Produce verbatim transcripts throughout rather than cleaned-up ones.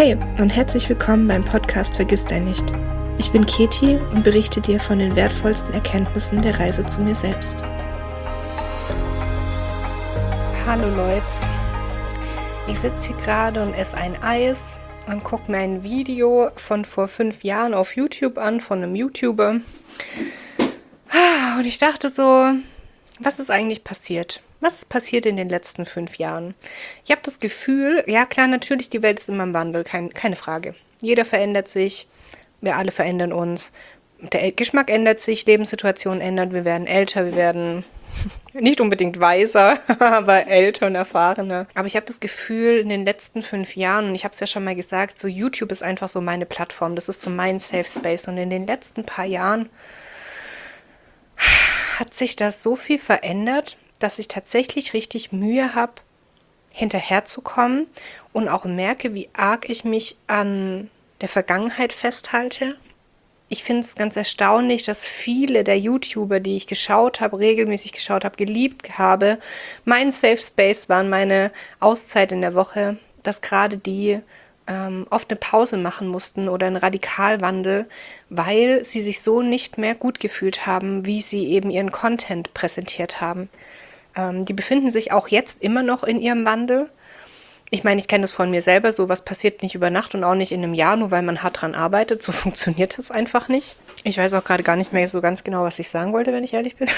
Hey und herzlich willkommen beim Podcast Vergiss dein nicht. Ich bin Keti und berichte dir von den wertvollsten Erkenntnissen der Reise zu mir selbst. Hallo Leute, ich sitze hier gerade und esse ein Eis und gucke mir ein Video von vor fünf Jahren auf YouTube an, von einem YouTuber. Und ich dachte so, was ist eigentlich passiert? Was ist passiert in den letzten fünf Jahren? Ich habe das Gefühl, ja klar, natürlich, die Welt ist immer im Wandel, kein, keine Frage. Jeder verändert sich, wir alle verändern uns. Der Geschmack ändert sich, Lebenssituationen ändern, wir werden älter, wir werden nicht unbedingt weiser, aber älter und erfahrener. Aber ich habe das Gefühl, in den letzten fünf Jahren, und ich habe es ja schon mal gesagt, so YouTube ist einfach so meine Plattform, das ist so mein Safe Space. Und in den letzten paar Jahren hat sich das so viel verändert, dass ich tatsächlich richtig Mühe habe, hinterherzukommen und auch merke, wie arg ich mich an der Vergangenheit festhalte. Ich finde es ganz erstaunlich, dass viele der YouTuber, die ich geschaut habe, regelmäßig geschaut habe, geliebt habe, mein Safe Space waren, meine Auszeit in der Woche, dass gerade die ähm, oft eine Pause machen mussten oder einen Radikalwandel, weil sie sich so nicht mehr gut gefühlt haben, wie sie eben ihren Content präsentiert haben. Ähm, die befinden sich auch jetzt immer noch in ihrem Wandel. Ich meine, ich kenne das von mir selber, sowas passiert nicht über Nacht und auch nicht in einem Jahr, nur weil man hart dran arbeitet. So funktioniert das einfach nicht. Ich weiß auch gerade gar nicht mehr so ganz genau, was ich sagen wollte, wenn ich ehrlich bin.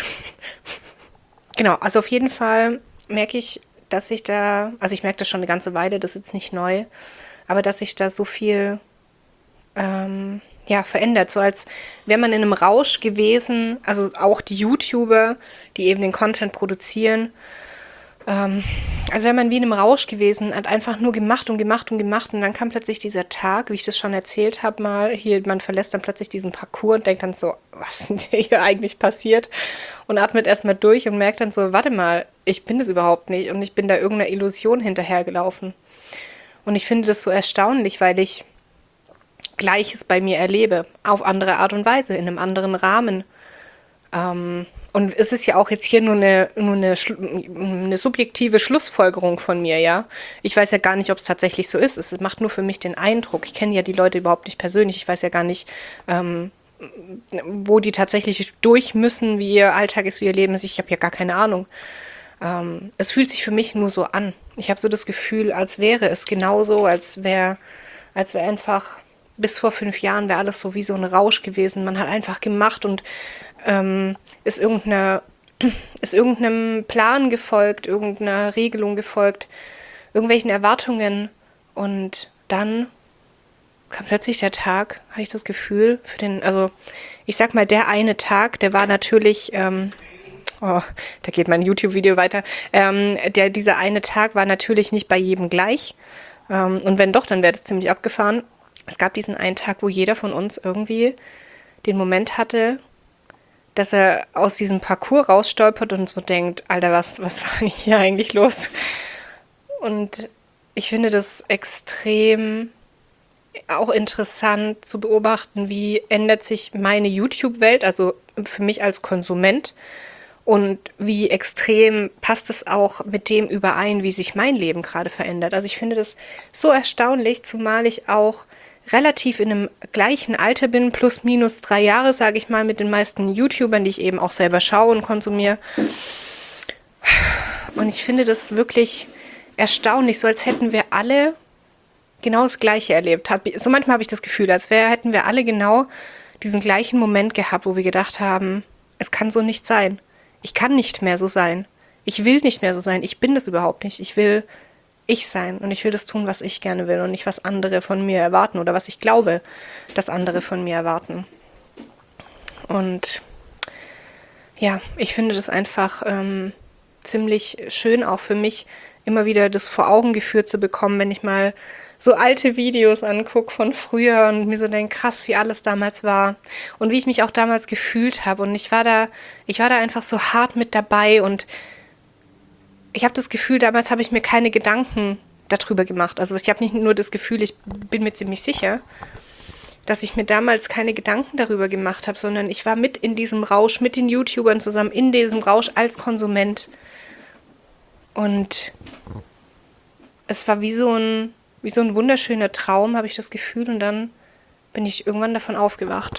Genau, also auf jeden Fall merke ich, dass ich da, also ich merke das schon eine ganze Weile, das ist jetzt nicht neu, aber dass sich da so viel ähm, ja, verändert, so als wäre man in einem Rausch gewesen, also auch die YouTuber, die eben den Content produzieren, ähm, also wäre man wie in einem Rausch gewesen, hat einfach nur gemacht und gemacht und gemacht und dann kam plötzlich dieser Tag, wie ich das schon erzählt habe mal, hier, man verlässt dann plötzlich diesen Parcours und denkt dann so, was ist denn hier eigentlich passiert? Und atmet erstmal durch und merkt dann so, warte mal, ich bin das überhaupt nicht und ich bin da irgendeiner Illusion hinterhergelaufen. Und ich finde das so erstaunlich, weil ich Gleiches bei mir erlebe, auf andere Art und Weise, in einem anderen Rahmen. Ähm, und es ist ja auch jetzt hier nur eine, nur eine, eine subjektive Schlussfolgerung von mir, ja. Ich weiß ja gar nicht, ob es tatsächlich so ist. Es macht nur für mich den Eindruck. Ich kenne ja die Leute überhaupt nicht persönlich. Ich weiß ja gar nicht, ähm, wo die tatsächlich durch müssen, wie ihr Alltag ist, wie ihr Leben ist. Ich habe ja gar keine Ahnung. Ähm, es fühlt sich für mich nur so an. Ich habe so das Gefühl, als wäre es genauso, als wäre, als wäre einfach bis vor fünf Jahren wäre alles so wie so ein Rausch gewesen. Man hat einfach gemacht und ähm, ist, irgendeine, ist irgendeinem Plan gefolgt, irgendeiner Regelung gefolgt, irgendwelchen Erwartungen. Und dann kam plötzlich der Tag, habe ich das Gefühl, für den, also ich sag mal, der eine Tag, der war natürlich, ähm, oh, da geht mein YouTube-Video weiter, ähm, der, dieser eine Tag war natürlich nicht bei jedem gleich. Ähm, und wenn doch, dann wäre das ziemlich abgefahren. Es gab diesen einen Tag, wo jeder von uns irgendwie den Moment hatte, dass er aus diesem Parcours rausstolpert und so denkt, Alter, was, was war denn hier eigentlich los? Und ich finde das extrem auch interessant zu beobachten, wie ändert sich meine YouTube-Welt, also für mich als Konsument, und wie extrem passt es auch mit dem überein, wie sich mein Leben gerade verändert. Also ich finde das so erstaunlich, zumal ich auch relativ in einem gleichen Alter bin, plus minus drei Jahre, sage ich mal, mit den meisten YouTubern, die ich eben auch selber schaue und konsumiere. Und ich finde das wirklich erstaunlich, so als hätten wir alle genau das Gleiche erlebt. So manchmal habe ich das Gefühl, als wär, hätten wir alle genau diesen gleichen Moment gehabt, wo wir gedacht haben, es kann so nicht sein. Ich kann nicht mehr so sein. Ich will nicht mehr so sein. Ich bin das überhaupt nicht. Ich will ich sein und ich will das tun, was ich gerne will und nicht, was andere von mir erwarten oder was ich glaube, dass andere von mir erwarten. Und ja, ich finde das einfach ähm, ziemlich schön auch für mich, immer wieder das vor Augen geführt zu bekommen, wenn ich mal so alte Videos angucke von früher und mir so denke, krass, wie alles damals war und wie ich mich auch damals gefühlt habe. Und ich war da, ich war da einfach so hart mit dabei und ich habe das Gefühl, damals habe ich mir keine Gedanken darüber gemacht. Also ich habe nicht nur das Gefühl, ich bin mir ziemlich sicher, dass ich mir damals keine Gedanken darüber gemacht habe, sondern ich war mit in diesem Rausch, mit den YouTubern zusammen, in diesem Rausch als Konsument. Und es war wie so ein wie so ein wunderschöner Traum, habe ich das Gefühl. Und dann bin ich irgendwann davon aufgewacht.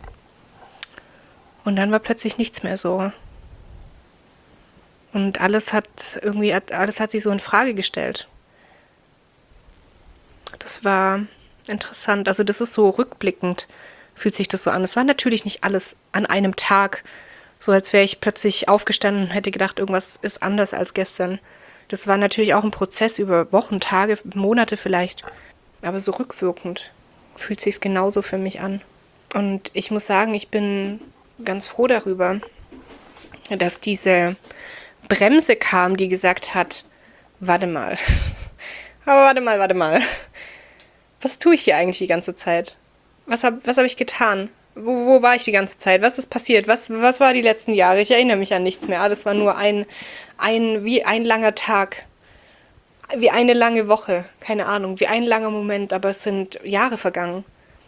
Und dann war plötzlich nichts mehr so. Und alles hat irgendwie, alles hat sich so in Frage gestellt. Das war interessant. Also das ist so rückblickend, fühlt sich das so an. Es war natürlich nicht alles an einem Tag, so als wäre ich plötzlich aufgestanden und hätte gedacht, irgendwas ist anders als gestern. Das war natürlich auch ein Prozess über Wochen, Tage, Monate vielleicht. Aber so rückwirkend fühlt sich es genauso für mich an. Und ich muss sagen, ich bin ganz froh darüber, dass diese Bremse kam, die gesagt hat, warte mal, aber warte mal, warte mal, was tue ich hier eigentlich die ganze Zeit? Was habe was hab ich getan? Wo, wo war ich die ganze Zeit? Was ist passiert? Was, was war die letzten Jahre? Ich erinnere mich an nichts mehr. Alles war nur ein, ein, wie ein langer Tag, wie eine lange Woche, keine Ahnung, wie ein langer Moment, aber es sind Jahre vergangen.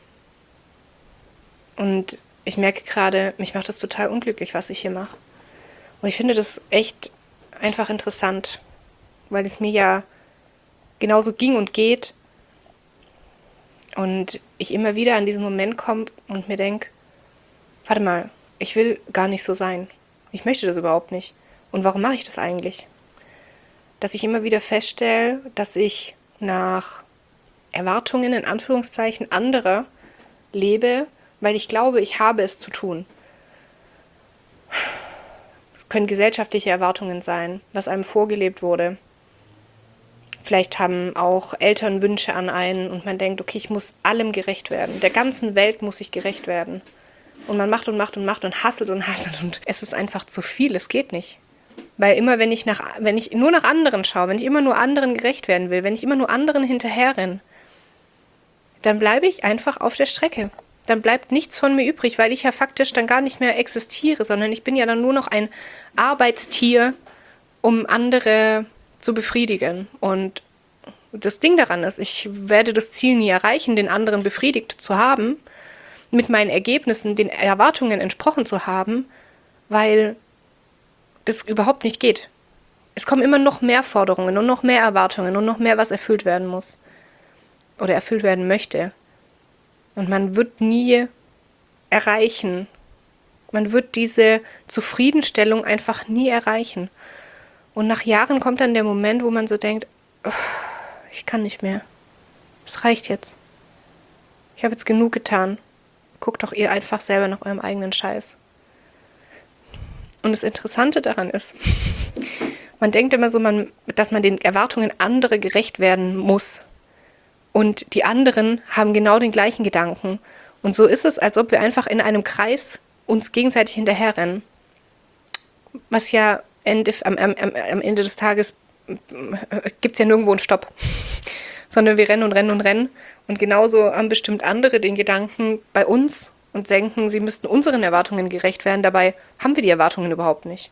Und ich merke gerade, mich macht das total unglücklich, was ich hier mache. Und ich finde das echt einfach interessant, weil es mir ja genauso ging und geht. Und ich immer wieder an diesen Moment komme und mir denke, warte mal, ich will gar nicht so sein. Ich möchte das überhaupt nicht. Und warum mache ich das eigentlich? Dass ich immer wieder feststelle, dass ich nach Erwartungen in Anführungszeichen anderer lebe, weil ich glaube, ich habe es zu tun. Es können gesellschaftliche Erwartungen sein, was einem vorgelebt wurde. Vielleicht haben auch Eltern Wünsche an einen und man denkt, okay, ich muss allem gerecht werden. Der ganzen Welt muss ich gerecht werden. Und man macht und macht und macht und hasselt und hasselt und es ist einfach zu viel, es geht nicht. Weil immer, wenn ich, nach, wenn ich nur nach anderen schaue, wenn ich immer nur anderen gerecht werden will, wenn ich immer nur anderen hinterherrenne, dann bleibe ich einfach auf der Strecke. Dann bleibt nichts von mir übrig, weil ich ja faktisch dann gar nicht mehr existiere, sondern ich bin ja dann nur noch ein Arbeitstier, um andere zu befriedigen. Und das Ding daran ist, ich werde das Ziel nie erreichen, den anderen befriedigt zu haben, mit meinen Ergebnissen, den Erwartungen entsprochen zu haben, weil das überhaupt nicht geht. Es kommen immer noch mehr Forderungen und noch mehr Erwartungen und noch mehr, was erfüllt werden muss oder erfüllt werden möchte. Und man wird nie erreichen. Man wird diese Zufriedenstellung einfach nie erreichen. Und nach Jahren kommt dann der Moment, wo man so denkt, oh, ich kann nicht mehr. Es reicht jetzt. Ich habe jetzt genug getan. Guckt doch ihr einfach selber nach eurem eigenen Scheiß. Und das Interessante daran ist, man denkt immer so, man, dass man den Erwartungen anderer gerecht werden muss. Und die anderen haben genau den gleichen Gedanken. Und so ist es, als ob wir einfach in einem Kreis uns gegenseitig hinterherrennen. Was ja Ende, am, am, am Ende des Tages gibt es ja nirgendwo einen Stopp. Sondern wir rennen und rennen und rennen. Und genauso haben bestimmt andere den Gedanken bei uns und denken, sie müssten unseren Erwartungen gerecht werden. Dabei haben wir die Erwartungen überhaupt nicht.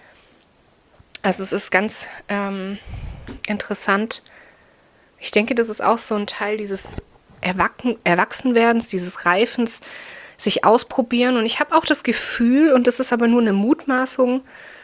Also es ist ganz ähm, interessant. Ich denke, das ist auch so ein Teil dieses Erwachsen- Erwachsenwerdens, dieses Reifens, sich ausprobieren. Und ich habe auch das Gefühl, und das ist aber nur eine Mutmaßung,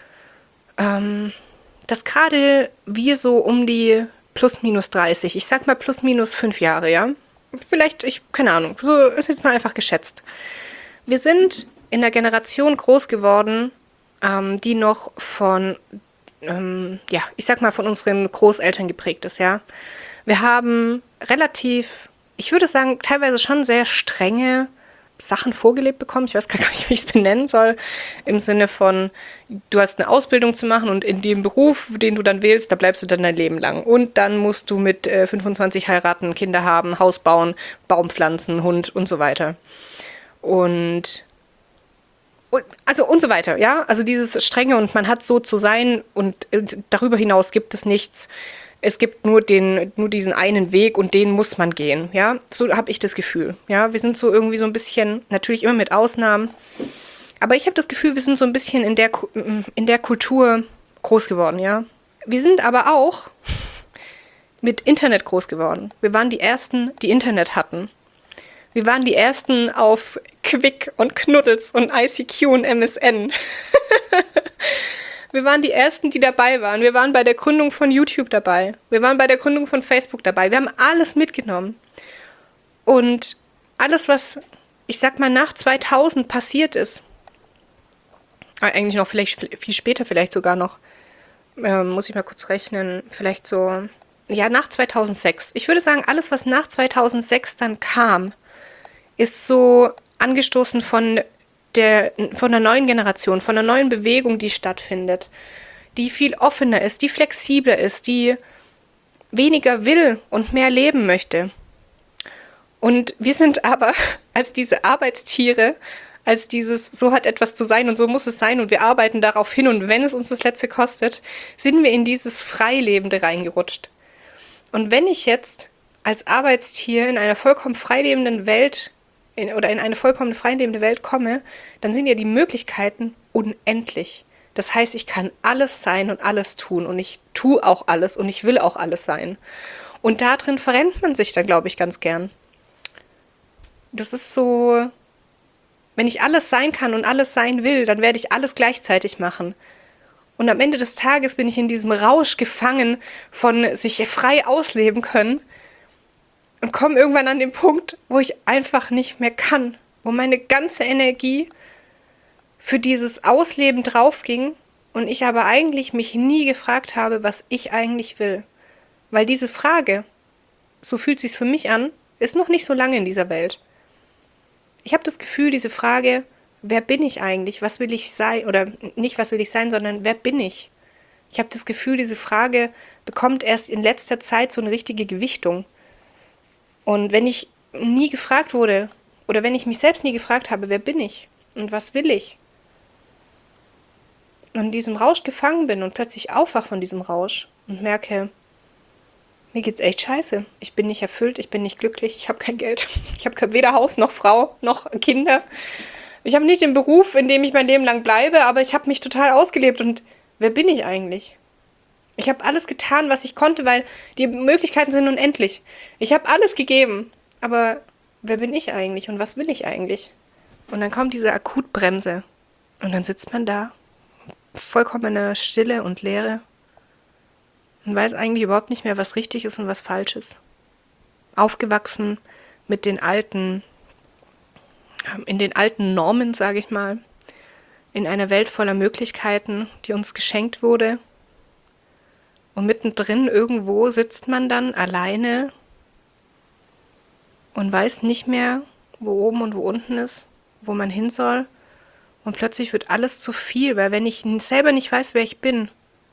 ähm, dass gerade wir so um die plus minus dreißig, ich sag mal plus minus fünf Jahre, ja, vielleicht, ich, keine Ahnung, so ist jetzt mal einfach geschätzt. Wir sind in der Generation groß geworden, ähm, die noch von, ähm, ja, ich sag mal von unseren Großeltern geprägt ist, ja. Wir haben relativ, ich würde sagen, teilweise schon sehr strenge Sachen vorgelebt bekommen. Ich weiß gar nicht, wie ich es benennen soll. Im Sinne von, du hast eine Ausbildung zu machen und in dem Beruf, den du dann wählst, da bleibst du dann dein Leben lang. Und dann musst du mit äh, fünfundzwanzig heiraten, Kinder haben, Haus bauen, Baum pflanzen, Hund und so weiter. Und, und also und so weiter, ja. Also dieses Strenge und man hat so zu sein und äh, darüber hinaus gibt es nichts. Es gibt nur den, nur diesen einen Weg und den muss man gehen, ja. So habe ich das Gefühl, ja. Wir sind so irgendwie so ein bisschen, natürlich immer mit Ausnahmen, aber ich habe das Gefühl, wir sind so ein bisschen in der, in der Kultur groß geworden, ja. Wir sind aber auch mit Internet groß geworden. Wir waren die Ersten, die Internet hatten. Wir waren die Ersten auf Quick und Knuddels und I C Q und M S N. Wir waren die Ersten, die dabei waren. Wir waren bei der Gründung von YouTube dabei. Wir waren bei der Gründung von Facebook dabei. Wir haben alles mitgenommen. Und alles, was, ich sag mal, nach zweitausend passiert ist, eigentlich noch vielleicht viel später, vielleicht sogar noch, ähm, muss ich mal kurz rechnen, vielleicht so, ja, nach zweitausendsechs. Ich würde sagen, alles, was nach zweitausendsechs dann kam, ist so angestoßen von der, von der neuen Generation, von der neuen Bewegung, die stattfindet, die viel offener ist, die flexibler ist, die weniger will und mehr leben möchte. Und wir sind aber als diese Arbeitstiere, als dieses, so hat etwas zu sein und so muss es sein und wir arbeiten darauf hin und wenn es uns das Letzte kostet, sind wir in dieses Freilebende reingerutscht. Und wenn ich jetzt als Arbeitstier in einer vollkommen freilebenden Welt in, oder in eine vollkommen freilebende Welt komme, dann sind ja die Möglichkeiten unendlich. Das heißt, ich kann alles sein und alles tun und ich tue auch alles und ich will auch alles sein. Und da drin verrennt man sich dann, glaube ich, ganz gern. Das ist so, wenn ich alles sein kann und alles sein will, dann werde ich alles gleichzeitig machen. Und am Ende des Tages bin ich in diesem Rausch gefangen von sich frei ausleben können und komme irgendwann an den Punkt, wo ich einfach nicht mehr kann, wo meine ganze Energie für dieses Ausleben draufging und ich aber eigentlich mich nie gefragt habe, was ich eigentlich will. Weil diese Frage, so fühlt sich's für mich an, ist noch nicht so lange in dieser Welt. Ich habe das Gefühl, diese Frage, wer bin ich eigentlich, was will ich sein, oder nicht, was will ich sein, sondern wer bin ich? Ich habe das Gefühl, diese Frage bekommt erst in letzter Zeit so eine richtige Gewichtung. Und wenn ich nie gefragt wurde, oder wenn ich mich selbst nie gefragt habe, wer bin ich und was will ich? Und in diesem Rausch gefangen bin und plötzlich aufwach von diesem Rausch und merke, mir geht's echt scheiße. Ich bin nicht erfüllt, ich bin nicht glücklich, ich habe kein Geld. Ich habe weder Haus noch Frau noch Kinder. Ich habe nicht den Beruf, in dem ich mein Leben lang bleibe, aber ich habe mich total ausgelebt. Und wer bin ich eigentlich? Ich habe alles getan, was ich konnte, weil die Möglichkeiten sind unendlich. Ich habe alles gegeben, aber wer bin ich eigentlich und was will ich eigentlich? Und dann kommt diese Akutbremse und dann sitzt man da, vollkommene Stille und Leere. Und weiß eigentlich überhaupt nicht mehr, was richtig ist und was falsch ist. Aufgewachsen mit den alten, in den alten Normen, sage ich mal, in einer Welt voller Möglichkeiten, die uns geschenkt wurde. Und mittendrin irgendwo sitzt man dann alleine und weiß nicht mehr, wo oben und wo unten ist, wo man hin soll. Und plötzlich wird alles zu viel, weil wenn ich selber nicht weiß, wer ich bin,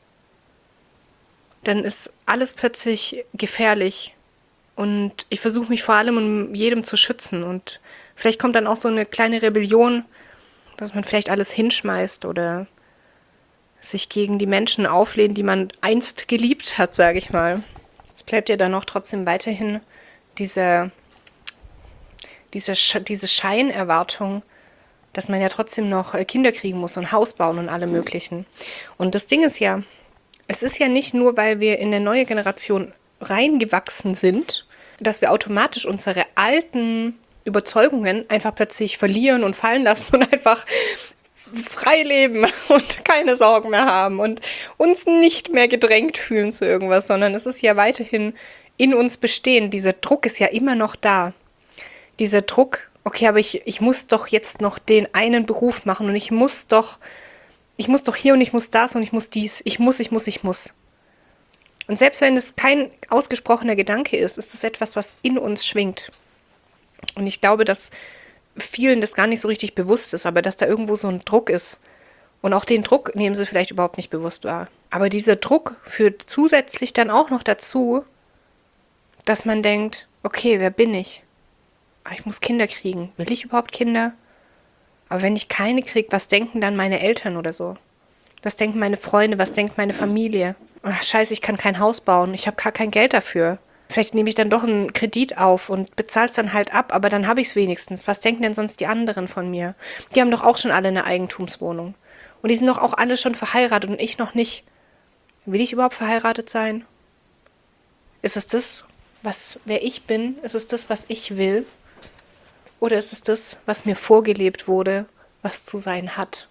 dann ist alles plötzlich gefährlich. Und ich versuche mich vor allem um jedem zu schützen. Und vielleicht kommt dann auch so eine kleine Rebellion, dass man vielleicht alles hinschmeißt oder sich gegen die Menschen auflehnt, die man einst geliebt hat, sage ich mal. Es bleibt ja dann noch trotzdem weiterhin diese, diese, diese Scheinerwartung, dass man ja trotzdem noch Kinder kriegen muss und Haus bauen und alle möglichen. Und das Ding ist ja, es ist ja nicht nur, weil wir in eine neue Generation reingewachsen sind, dass wir automatisch unsere alten Überzeugungen einfach plötzlich verlieren und fallen lassen und einfach frei leben und keine Sorgen mehr haben und uns nicht mehr gedrängt fühlen zu irgendwas, sondern es ist ja weiterhin in uns bestehen. Dieser Druck ist ja immer noch da. Dieser Druck, okay, aber ich, ich muss doch jetzt noch den einen Beruf machen und ich muss doch Ich muss doch hier und ich muss das und ich muss dies. Ich muss, ich muss, ich muss. Und selbst wenn es kein ausgesprochener Gedanke ist, ist es etwas, was in uns schwingt. Und ich glaube, dass vielen das gar nicht so richtig bewusst ist, aber dass da irgendwo so ein Druck ist. Und auch den Druck nehmen sie vielleicht überhaupt nicht bewusst wahr. Aber dieser Druck führt zusätzlich dann auch noch dazu, dass man denkt, okay, wer bin ich? Ich muss Kinder kriegen. Will ich überhaupt Kinder? Aber wenn ich keine kriege, was denken dann meine Eltern oder so? Was denken meine Freunde? Was denkt meine Familie? Ach, scheiße, ich kann kein Haus bauen. Ich habe gar kein Geld dafür. Vielleicht nehme ich dann doch einen Kredit auf und bezahle es dann halt ab, aber dann habe ich es wenigstens. Was denken denn sonst die anderen von mir? Die haben doch auch schon alle eine Eigentumswohnung. Und die sind doch auch alle schon verheiratet und ich noch nicht. Will ich überhaupt verheiratet sein? Ist es das, was, wer ich bin? Ist es das, was ich will? Oder ist es das, was mir vorgelebt wurde, was zu sein hat?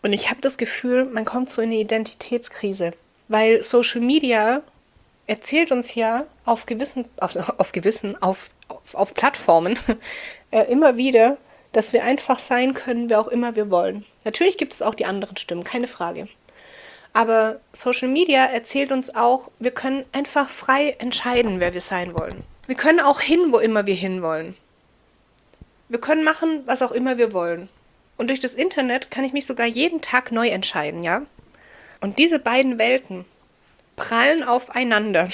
Und ich habe das Gefühl, man kommt so in eine Identitätskrise, weil Social Media erzählt uns ja auf gewissen, auf, auf gewissen, auf, auf, auf Plattformen äh, immer wieder, dass wir einfach sein können, wer auch immer wir wollen. Natürlich gibt es auch die anderen Stimmen, keine Frage. Aber Social Media erzählt uns auch, wir können einfach frei entscheiden, wer wir sein wollen. Wir können auch hin, wo immer wir hinwollen. Wir können machen, was auch immer wir wollen. Und durch das Internet kann ich mich sogar jeden Tag neu entscheiden, ja? Und diese beiden Welten prallen aufeinander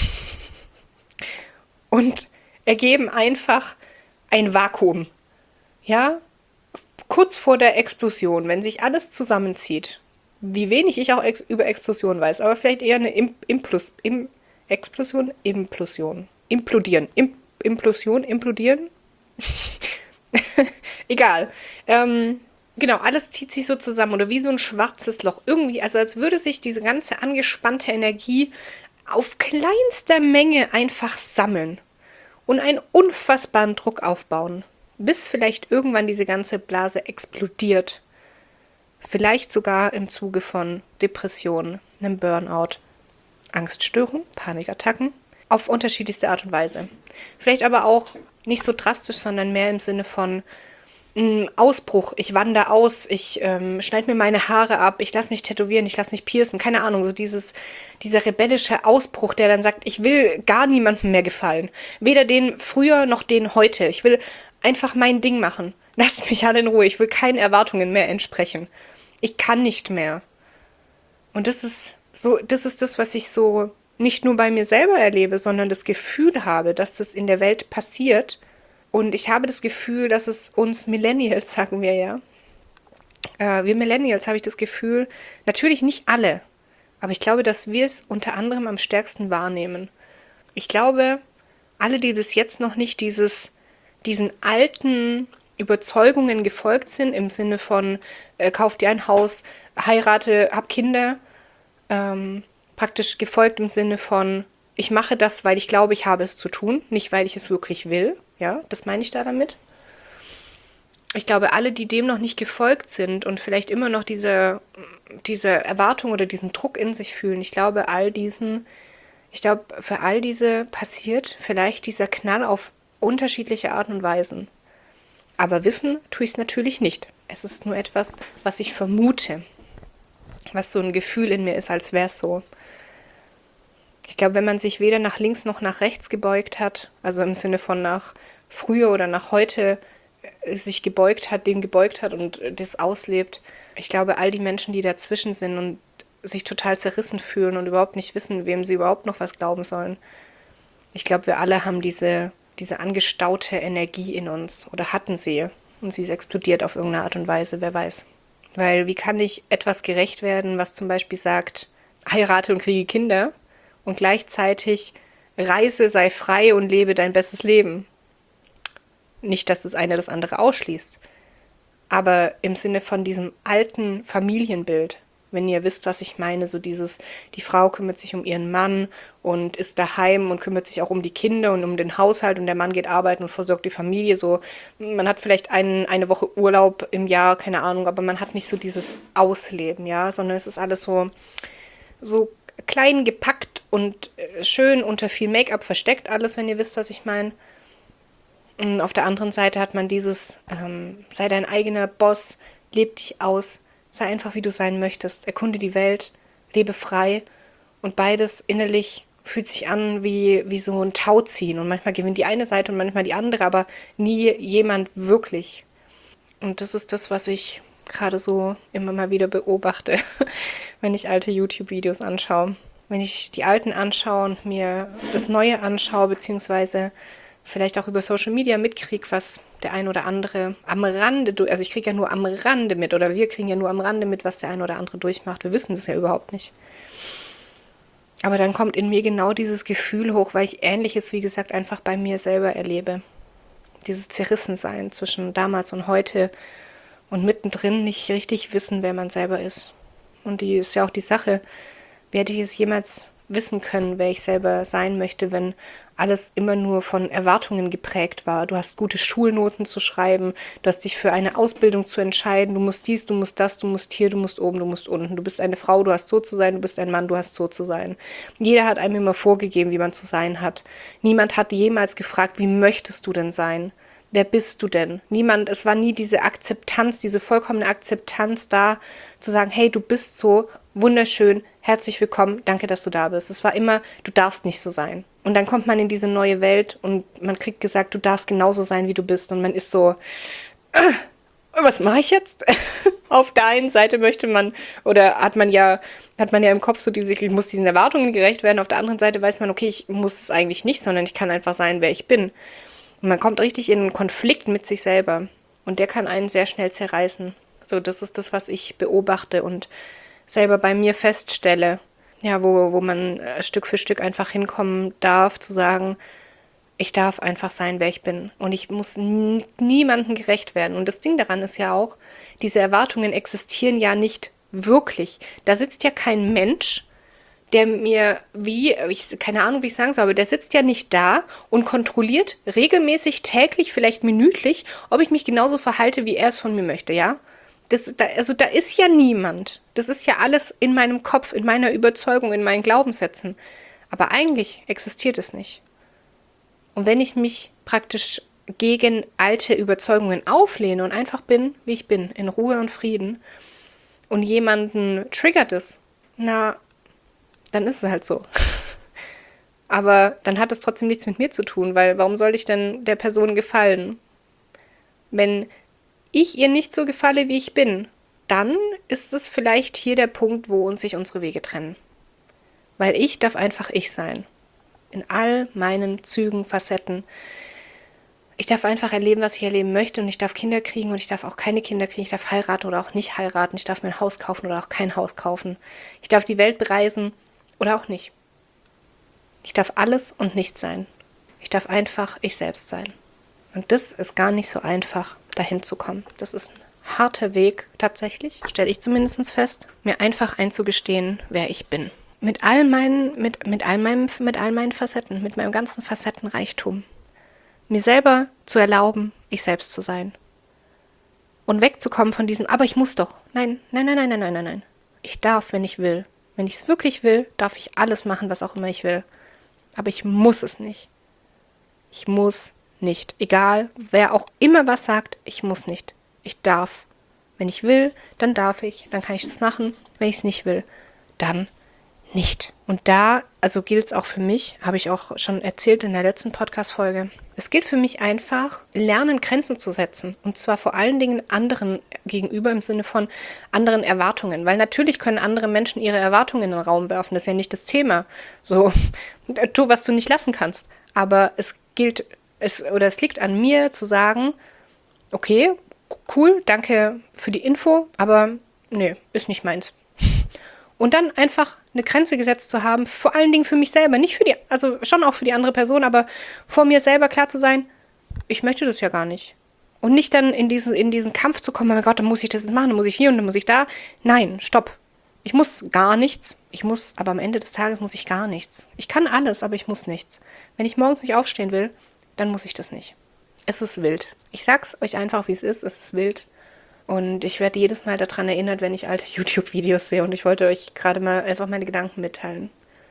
und ergeben einfach ein Vakuum, ja? Kurz vor der Explosion, wenn sich alles zusammenzieht, wie wenig ich auch ex- über Explosion weiß, aber vielleicht eher eine Im- Implus- Im- Explosion, Implosion, implodieren, Im- Implosion, implodieren, egal, ähm, genau, alles zieht sich so zusammen oder wie so ein schwarzes Loch. Irgendwie, also als würde sich diese ganze angespannte Energie auf kleinster Menge einfach sammeln und einen unfassbaren Druck aufbauen, bis vielleicht irgendwann diese ganze Blase explodiert. Vielleicht sogar im Zuge von Depressionen, einem Burnout, Angststörungen, Panikattacken, auf unterschiedlichste Art und Weise. Vielleicht aber auch nicht so drastisch, sondern mehr im Sinne von Ausbruch, ich wandere aus, ich ähm, schneide mir meine Haare ab, ich lasse mich tätowieren, ich lasse mich piercen, keine Ahnung, so dieses, dieser rebellische Ausbruch, der dann sagt, ich will gar niemandem mehr gefallen. Weder den früher noch den heute. Ich will einfach mein Ding machen. Lasst mich alle in Ruhe, ich will keinen Erwartungen mehr entsprechen. Ich kann nicht mehr. Und das ist so, das ist das, was ich so nicht nur bei mir selber erlebe, sondern das Gefühl habe, dass das in der Welt passiert. Und ich habe das Gefühl, dass es uns Millennials, sagen wir ja, äh, wir Millennials habe ich das Gefühl, natürlich nicht alle, aber ich glaube, dass wir es unter anderem am stärksten wahrnehmen. Ich glaube, alle, die bis jetzt noch nicht dieses, diesen alten Überzeugungen gefolgt sind, im Sinne von, äh, kauf dir ein Haus, heirate, hab Kinder, ähm, praktisch gefolgt im Sinne von, ich mache das, weil ich glaube, ich habe es zu tun, nicht weil ich es wirklich will. Ja, das meine ich da damit. Ich glaube, alle, die dem noch nicht gefolgt sind und vielleicht immer noch diese, diese Erwartung oder diesen Druck in sich fühlen, ich glaube, all diesen, ich glaube, für all diese passiert vielleicht dieser Knall auf unterschiedliche Arten und Weisen. Aber wissen tue ich es natürlich nicht. Es ist nur etwas, was ich vermute, was so ein Gefühl in mir ist, als wäre es so. Ich glaube, wenn man sich weder nach links noch nach rechts gebeugt hat, also im Sinne von nach früher oder nach heute sich gebeugt hat, dem gebeugt hat und das auslebt, ich glaube, all die Menschen, die dazwischen sind und sich total zerrissen fühlen und überhaupt nicht wissen, wem sie überhaupt noch was glauben sollen, ich glaube, wir alle haben diese, diese angestaute Energie in uns oder hatten sie und sie ist explodiert auf irgendeine Art und Weise, wer weiß. Weil wie kann ich etwas gerecht werden, was zum Beispiel sagt, heirate und kriege Kinder, und gleichzeitig reise, sei frei und lebe dein bestes Leben. Nicht, dass das eine das andere ausschließt, aber im Sinne von diesem alten Familienbild, wenn ihr wisst, was ich meine, so dieses, die Frau kümmert sich um ihren Mann und ist daheim und kümmert sich auch um die Kinder und um den Haushalt und der Mann geht arbeiten und versorgt die Familie, so, man hat vielleicht einen, eine Woche Urlaub im Jahr, keine Ahnung, aber man hat nicht so dieses Ausleben, ja, sondern es ist alles so, so klein gepackt und schön unter viel Make-up versteckt alles, wenn ihr wisst, was ich meine. Und auf der anderen Seite hat man dieses, ähm, sei dein eigener Boss, leb dich aus, sei einfach, wie du sein möchtest, erkunde die Welt, lebe frei. Und beides innerlich fühlt sich an wie, wie so ein Tauziehen. Und manchmal gewinnt die eine Seite und manchmal die andere, aber nie jemand wirklich. Und das ist das, was ich gerade so immer mal wieder beobachte, wenn ich alte YouTube-Videos anschaue. Wenn ich die alten anschaue und mir das Neue anschaue, beziehungsweise vielleicht auch über Social Media mitkriege, was der ein oder andere am Rande, also ich kriege ja nur am Rande mit, oder wir kriegen ja nur am Rande mit, was der ein oder andere durchmacht. Wir wissen das ja überhaupt nicht. Aber dann kommt in mir genau dieses Gefühl hoch, weil ich Ähnliches, wie gesagt, einfach bei mir selber erlebe. Dieses Zerrissensein zwischen damals und heute und mittendrin nicht richtig wissen, wer man selber ist. Und die ist ja auch die Sache, werde ich es jemals wissen können, wer ich selber sein möchte, wenn alles immer nur von Erwartungen geprägt war. Du hast gute Schulnoten zu schreiben, du hast dich für eine Ausbildung zu entscheiden, du musst dies, du musst das, du musst hier, du musst oben, du musst unten. Du bist eine Frau, du hast so zu sein, du bist ein Mann, du hast so zu sein. Jeder hat einem immer vorgegeben, wie man zu sein hat. Niemand hat jemals gefragt, wie möchtest du denn sein? Wer bist du denn? Niemand, es war nie diese Akzeptanz, diese vollkommene Akzeptanz da, zu sagen, hey, du bist so wunderschön, herzlich willkommen, danke, dass du da bist. Es war immer, du darfst nicht so sein. Und dann kommt man in diese neue Welt und man kriegt gesagt, du darfst genauso sein, wie du bist. Und man ist so, äh, was mache ich jetzt? Auf der einen Seite möchte man, oder hat man ja, hat man ja im Kopf so diese, ich muss diesen Erwartungen gerecht werden. Auf der anderen Seite weiß man, okay, ich muss es eigentlich nicht, sondern ich kann einfach sein, wer ich bin. Und man kommt richtig in einen Konflikt mit sich selber. Und der kann einen sehr schnell zerreißen. So, das ist das, was ich beobachte und selber bei mir feststelle. Ja, wo, wo man Stück für Stück einfach hinkommen darf, zu sagen, ich darf einfach sein, wer ich bin. Und ich muss n- niemandem gerecht werden. Und das Ding daran ist ja auch, diese Erwartungen existieren ja nicht wirklich. Da sitzt ja kein Mensch, der mir wie, ich, keine Ahnung, wie ich sagen soll, aber der sitzt ja nicht da und kontrolliert regelmäßig, täglich, vielleicht minütlich, ob ich mich genauso verhalte, wie er es von mir möchte, ja? Das, da, also da ist ja niemand. Das ist ja alles in meinem Kopf, in meiner Überzeugung, in meinen Glaubenssätzen. Aber eigentlich existiert es nicht. Und wenn ich mich praktisch gegen alte Überzeugungen auflehne und einfach bin, wie ich bin, in Ruhe und Frieden, und jemanden triggert es, na, dann ist es halt so. Aber dann hat es trotzdem nichts mit mir zu tun, weil warum soll ich denn der Person gefallen? Wenn ich ihr nicht so gefalle, wie ich bin, dann ist es vielleicht hier der Punkt, wo uns sich unsere Wege trennen. Weil ich darf einfach ich sein. In all meinen Zügen, Facetten. Ich darf einfach erleben, was ich erleben möchte, und ich darf Kinder kriegen und ich darf auch keine Kinder kriegen. Ich darf heiraten oder auch nicht heiraten. Ich darf mein Haus kaufen oder auch kein Haus kaufen. Ich darf die Welt bereisen oder auch nicht. Ich darf alles und nichts sein. Ich darf einfach ich selbst sein. Und das ist gar nicht so einfach, dahin zu kommen. Das ist ein harter Weg tatsächlich, stelle ich zumindest fest, mir einfach einzugestehen, wer ich bin. Mit all meinen, mit, mit all meinem, mit all meinen Facetten, mit meinem ganzen Facettenreichtum. Mir selber zu erlauben, ich selbst zu sein. Und wegzukommen von diesem, aber ich muss doch. Nein, nein, nein, nein, nein, nein, nein, nein. Ich darf, wenn ich will. Wenn ich es wirklich will, darf ich alles machen, was auch immer ich will. Aber ich muss es nicht. Ich muss nicht. Egal, wer auch immer was sagt, ich muss nicht. Ich darf. Wenn ich will, dann darf ich. Dann kann ich das machen. Wenn ich es nicht will, dann nicht. Und da, also gilt es auch für mich, habe ich auch schon erzählt in der letzten Podcast-Folge. Es gilt für mich einfach, lernen, Grenzen zu setzen. Und zwar vor allen Dingen anderen gegenüber im Sinne von anderen Erwartungen. Weil natürlich können andere Menschen ihre Erwartungen in den Raum werfen. Das ist ja nicht das Thema. So, tu, was du nicht lassen kannst. Aber es gilt, es, oder es liegt an mir zu sagen, okay, cool, danke für die Info, aber nee, ist nicht meins. Und dann einfach eine Grenze gesetzt zu haben, vor allen Dingen für mich selber, nicht für die, also schon auch für die andere Person, aber vor mir selber klar zu sein, ich möchte das ja gar nicht. Und nicht dann in diesen, in diesen Kampf zu kommen, oh mein Gott, dann muss ich das jetzt machen, dann muss ich hier und dann muss ich da. Nein, stopp. Ich muss gar nichts. Ich muss, aber am Ende des Tages muss ich gar nichts. Ich kann alles, aber ich muss nichts. Wenn ich morgens nicht aufstehen will, dann muss ich das nicht. Es ist wild. Ich sag's euch einfach, wie es ist. Es ist wild. Und ich werde jedes Mal daran erinnert, wenn ich alte YouTube-Videos sehe. Und ich wollte euch gerade mal einfach meine Gedanken mitteilen.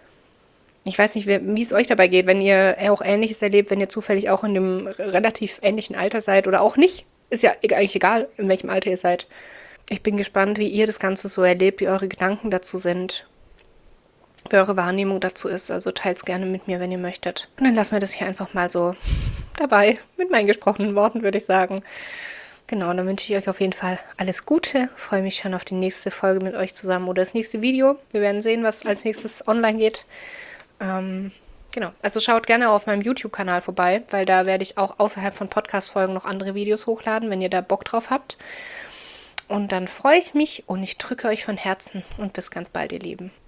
Ich weiß nicht, wie es euch dabei geht, wenn ihr auch Ähnliches erlebt, wenn ihr zufällig auch in einem relativ ähnlichen Alter seid oder auch nicht. Ist ja eigentlich egal, in welchem Alter ihr seid. Ich bin gespannt, wie ihr das Ganze so erlebt, wie eure Gedanken dazu sind, wie eure Wahrnehmung dazu ist. Also teilt es gerne mit mir, wenn ihr möchtet. Und dann lassen wir das hier einfach mal so dabei, mit meinen gesprochenen Worten, würde ich sagen. Genau, dann wünsche ich euch auf jeden Fall alles Gute. Freue mich schon auf die nächste Folge mit euch zusammen oder das nächste Video. Wir werden sehen, was als nächstes online geht. Ähm, genau, also schaut gerne auf meinem YouTube-Kanal vorbei, weil da werde ich auch außerhalb von Podcast-Folgen noch andere Videos hochladen, wenn ihr da Bock drauf habt. Und dann freue ich mich und ich drücke euch von Herzen und bis ganz bald, ihr Lieben.